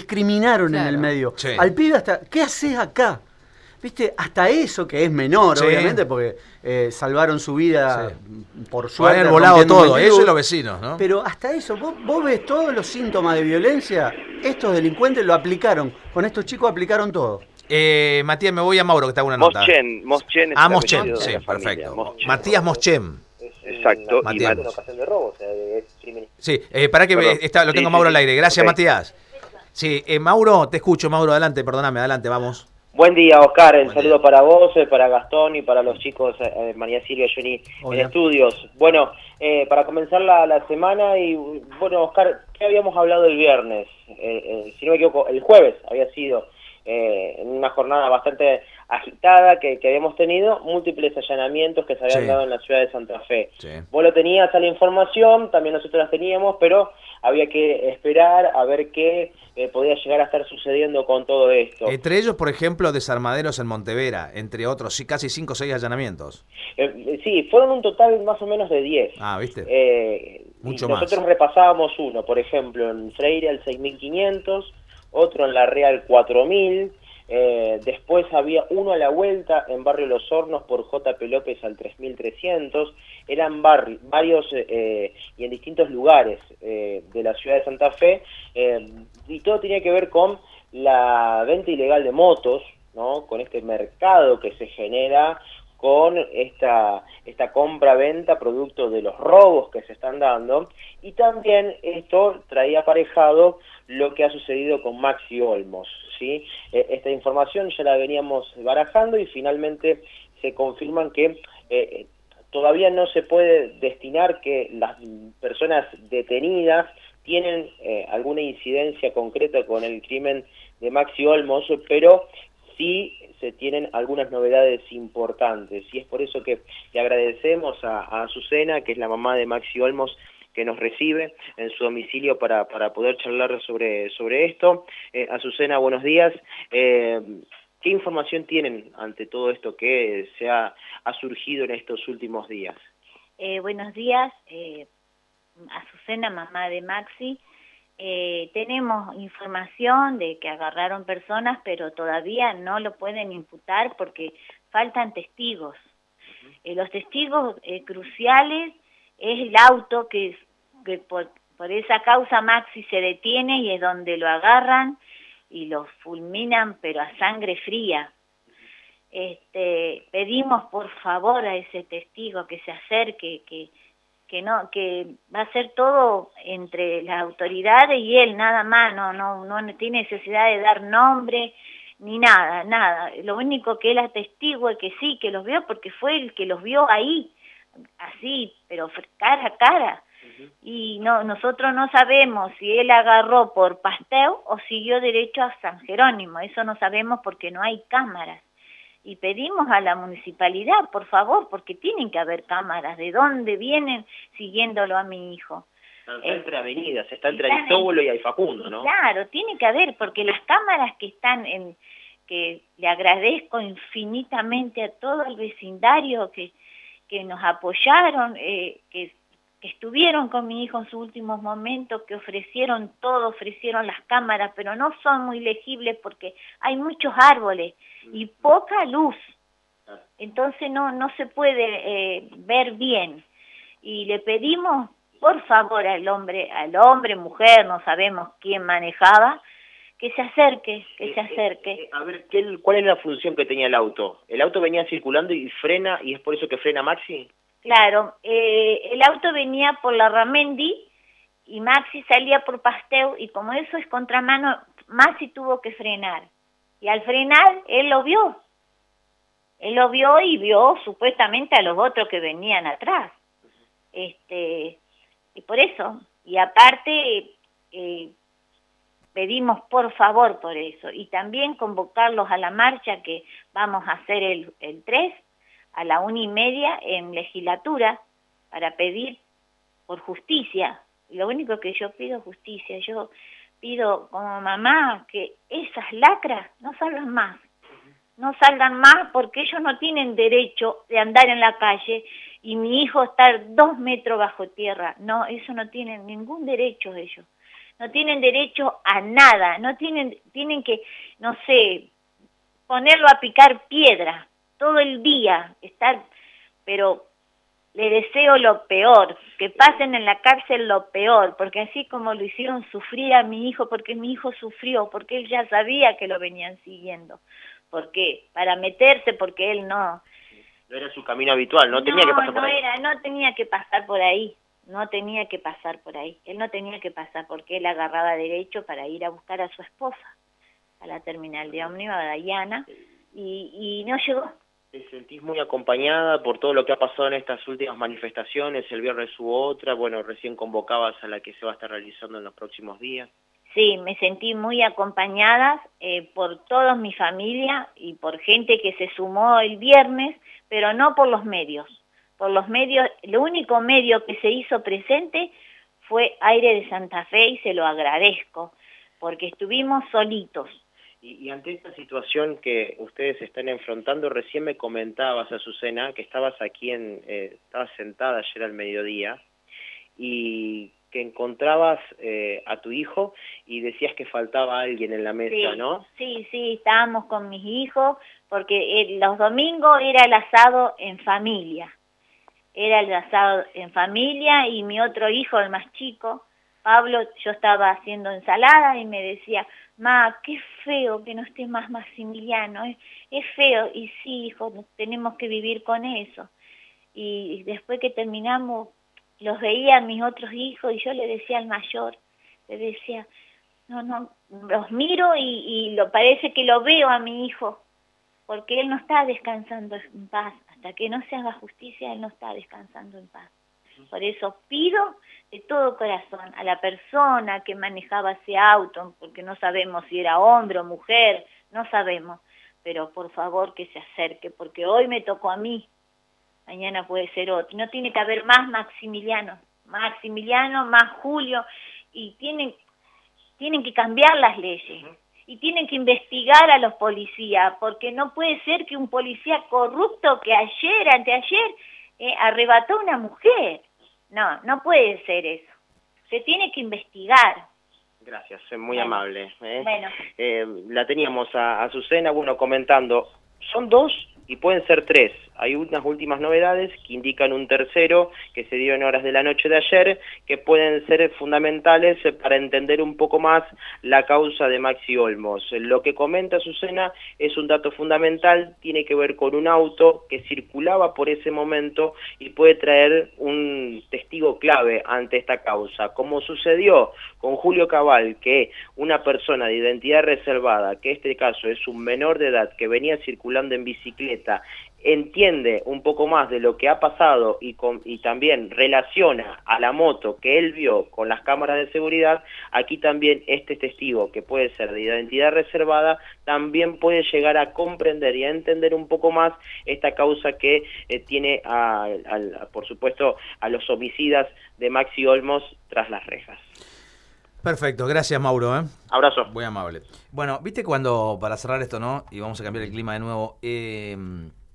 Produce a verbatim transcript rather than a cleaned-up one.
discriminaron Claro. en el medio. Sí. Al pibe hasta, ¿qué haces acá? ¿Viste? Hasta eso, que es menor, Sí. obviamente, porque eh, salvaron su vida Sí. por Puede suerte. haber volado rompiendo un todo, mendibus. eso y los vecinos, ¿no? Pero hasta eso, vos, vos ves todos los síntomas de violencia, estos delincuentes lo aplicaron, con estos chicos aplicaron todo. Eh, Matías, me voy a Mauro, que está con una nota. Moschen, Moschen es Ah, el Moschen, apellido de sí, la familia, perfecto. Moschen. Matías Moschen. Exacto. Matías. Y Es Mat- una ocasión de robo, o sea, es crimen. Sí, eh, para que Perdón. me- está, lo tengo Sí, a Mauro sí, al sí. aire. Gracias, Ok. Matías. Sí, eh, Mauro, te escucho, Mauro, adelante, perdóname, adelante, vamos. Buen día, Oscar. Un Buen saludo día. para vos, eh, para Gastón y para los chicos, eh, María Silvia y Johnny, Hola. en estudios. Bueno, eh, para comenzar la, la semana, y bueno, Oscar, ¿qué habíamos hablado el viernes? Eh, eh, si no me equivoco, el jueves había sido eh, en una jornada bastante agitada que, que habíamos tenido, múltiples allanamientos que se habían Sí. dado en la ciudad de Santa Fe. Sí. Vos lo tenías a la información, también nosotros la teníamos, pero había que esperar a ver qué eh, podía llegar a estar sucediendo con todo esto. Entre ellos, por ejemplo, desarmaderos en Montevera, entre otros, sí, casi cinco o seis allanamientos. Eh, sí, fueron un total más o menos de diez. Ah, ¿viste? Eh, Mucho y nosotros más. repasábamos uno, por ejemplo, en Freire al seis mil quinientos, otro en La Real cuatro mil, eh, después había uno a la vuelta en Barrio Los Hornos por J P López al tres mil trescientos, eran barri varios eh, y en distintos lugares eh, de la ciudad de Santa Fe, eh, y todo tenía que ver con la venta ilegal de motos, ¿no? Con este mercado que se genera con esta, esta compra-venta producto de los robos que se están dando, y también esto traía aparejado lo que ha sucedido con Maxi Olmos, ¿sí? Eh, esta información ya la veníamos barajando y finalmente se confirman que eh, todavía no se puede destinar que las personas detenidas tienen eh, alguna incidencia concreta con el crimen de Maxi Olmos, pero sí se tienen algunas novedades importantes, y es por eso que le agradecemos a, a Azucena, que es la mamá de Maxi Olmos, que nos recibe en su domicilio para, para poder charlar sobre, sobre esto. Eh, Azucena, buenos días. Eh, ¿Qué información tienen ante todo esto que se ha, ha surgido en estos últimos días? Eh, buenos días, eh, Azucena, mamá de Maxi. Eh, tenemos información de que agarraron personas, pero todavía no lo pueden imputar porque faltan testigos. Eh, los testigos eh, cruciales es el auto que, que por, por esa causa Maxi se detiene y es donde lo agarran y lo fulminan, pero a sangre fría. Este, pedimos por favor a ese testigo que se acerque, que que no, que va a ser todo entre las autoridades y él, nada más, no, no, no tiene necesidad de dar nombre ni nada, nada. Lo único que él atestigua es que sí, que los vio porque fue el que los vio ahí, así, pero cara a cara. Uh-huh. Y no, nosotros no sabemos si él agarró por Pasteur o siguió derecho a San Jerónimo, eso no sabemos porque no hay cámaras. Y pedimos a la municipalidad, por favor, porque tienen que haber cámaras, de dónde vienen siguiéndolo a mi hijo. Está entre eh, avenidas, está entre Aristóbulo y Facundo, ¿no? Claro, tiene que haber, porque las cámaras que están en, que le agradezco infinitamente a todo el vecindario que, que nos apoyaron, eh, que, que estuvieron con mi hijo en sus últimos momentos, que ofrecieron todo, ofrecieron las cámaras, pero no son muy legibles porque hay muchos árboles y poca luz, entonces no no se puede eh, ver bien, y le pedimos por favor al hombre, al hombre, mujer, no sabemos quién manejaba, que se acerque, que eh, se acerque. Eh, eh, a ver, ¿qué, ¿cuál es la función que tenía el auto? ¿El auto venía circulando y frena, y es por eso que frena Maxi? Claro, eh, el auto venía por la Ramendi y Maxi salía por Pasteur, y como eso es contramano, Maxi tuvo que frenar. Y al frenar, él lo vio. Él lo vio y vio supuestamente a los otros que venían atrás. Este, y por eso, y aparte, eh, pedimos por favor por eso. Y también convocarlos a la marcha que vamos a hacer el, el tres, a la una y media en legislatura, para pedir por justicia. Lo único que yo pido es justicia. Yo pido como mamá que esas lacras no salgan más, no salgan más, porque ellos no tienen derecho de andar en la calle y mi hijo estar dos metros bajo tierra. No, eso no tienen ningún derecho ellos. no tienen derecho a nada, no tienen, tienen que, no sé, ponerlo a picar piedra todo el día, estar, pero le deseo lo peor, que pasen en la cárcel lo peor, porque así como lo hicieron sufrir a mi hijo, porque mi hijo sufrió, porque él ya sabía que lo venían siguiendo. ¿Por qué? Para meterse, porque él no... No era su camino habitual, no tenía no, que pasar por no ahí. Era, no tenía que pasar por ahí, no tenía que pasar por ahí. Él no tenía que pasar porque él agarraba derecho para ir a buscar a su esposa, a la terminal de ómnibus, a Diana, y, y no llegó. ¿Te sentís muy acompañada por todo lo que ha pasado en estas últimas manifestaciones? El viernes hubo otra, bueno, recién convocabas a la que se va a estar realizando en los próximos días. Sí, me sentí muy acompañada eh, por toda mi familia y por gente que se sumó el viernes, pero no por los medios. Por los medios, el único medio que se hizo presente fue Aire de Santa Fe y se lo agradezco, porque estuvimos solitos. Y, y ante esta situación que ustedes están enfrentando, recién me comentabas, Azucena, que estabas aquí, en, eh, estabas sentada ayer al mediodía y que encontrabas eh, a tu hijo y decías que faltaba alguien en la mesa, sí, ¿no? Sí, sí, estábamos con mis hijos, porque eh, los domingos era el asado en familia. Era el asado en familia y mi otro hijo, el más chico, Pablo, yo estaba haciendo ensalada y me decía, ma, qué feo que no esté más Maximiliano, es, es feo. Y sí, hijo, tenemos que vivir con eso. Y después que terminamos, los veía a mis otros hijos y yo le decía al mayor, le decía, no, no, los miro y, y lo parece que lo veo a mi hijo, porque él no está descansando en paz. Hasta que no se haga justicia, él no está descansando en paz. Por eso pido de todo corazón a la persona que manejaba ese auto, porque no sabemos si era hombre o mujer, no sabemos, pero por favor que se acerque, porque hoy me tocó a mí, mañana puede ser otro. No tiene que haber más Maximiliano, Maximiliano, más Julio, y tienen, tienen que cambiar las leyes. Y tienen que investigar a los policías, porque no puede ser que un policía corrupto que ayer, anteayer, eh, arrebató a una mujer. No, no puede ser eso. Se tiene que investigar. Gracias, es muy bueno, amable. ¿eh? Bueno. Eh, la teníamos a Azucena, bueno, comentando. Son dos y pueden ser tres. Hay unas últimas novedades que indican un tercero que se dio en horas de la noche de ayer, que pueden ser fundamentales para entender un poco más la causa de Maxi Olmos. Lo que comenta Azucena es un dato fundamental, tiene que ver con un auto que circulaba por ese momento y puede traer un testigo clave ante esta causa. Como sucedió con Julio Cabal, que una persona de identidad reservada, que en este caso es un menor de edad que venía circulando en bicicleta, entiende un poco más de lo que ha pasado y, con, y también relaciona a la moto que él vio con las cámaras de seguridad, aquí también este testigo, que puede ser de identidad reservada, también puede llegar a comprender y a entender un poco más esta causa que eh, tiene, a, a, a, por supuesto, a los homicidas de Maxi Olmos tras las rejas. Perfecto, gracias Mauro. ¿eh? Abrazo. Muy amable. Bueno, viste cuando, para cerrar esto, ¿no? Y vamos a cambiar el clima de nuevo, eh...